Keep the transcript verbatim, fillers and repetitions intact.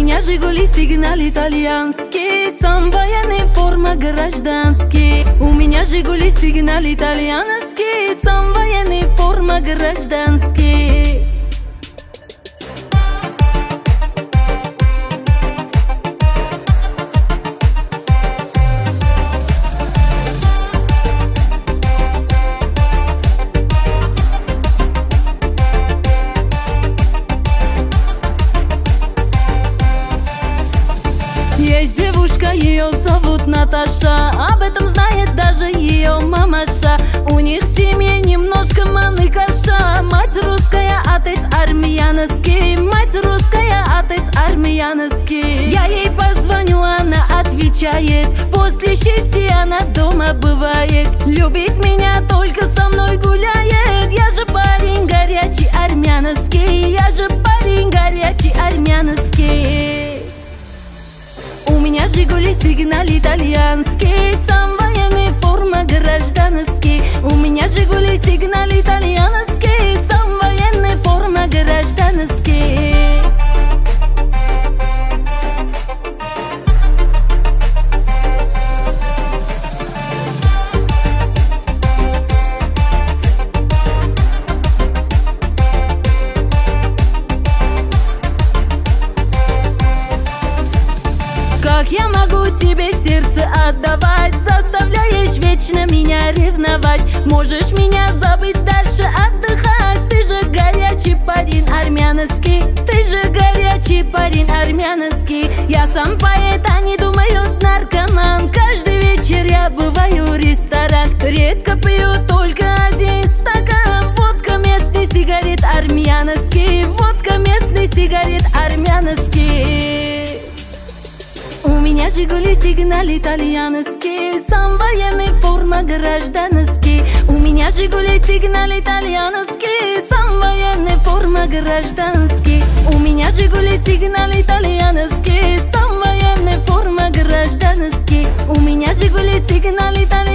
меня Жигули сигнал итальянский, сам военный, форма гражданский. У меня Жигули сигнал итальянский, сам военный, форма гражданский. Есть девушка, ее зовут Наташа, об этом знает даже ее мамаша. У них в семье немножко маны каша. Мать русская, отец армянский, мать русская, отец армянский. Я ей позвоню, она отвечает, после шести она дома бывает. Любит меня, только со мной гуляет. Я же парень горячий армянский, я же парень горячий армянский. У меня Жигули сигнал итальянский, сам военный, форма гражданский. У меня Жигули сигнал итальянский, сам военный, форма гражданский. Как я могу тебе сердце отдавать, заставляешь вечно меня ревновать? Можешь меня забыть, дальше отдыхать. Ты же горячий парень армянский, ты же горячий парень армянский. Я сам поэт, они думают наркоман. Каждый вечер я бываю в ресторан, редко пью только один стакан. Водка местный, сигарет армянский, водка местный, сигарет армянский. У меня Жигули сигнал итальянский, сам военный, форма гражданский. У меня Жигули сигнал итальянский, сам военный, форма гражданский. У меня Жигули сигнал итальянский, сам военный, форма гражданский. У меня Жигули сигнал итальянский.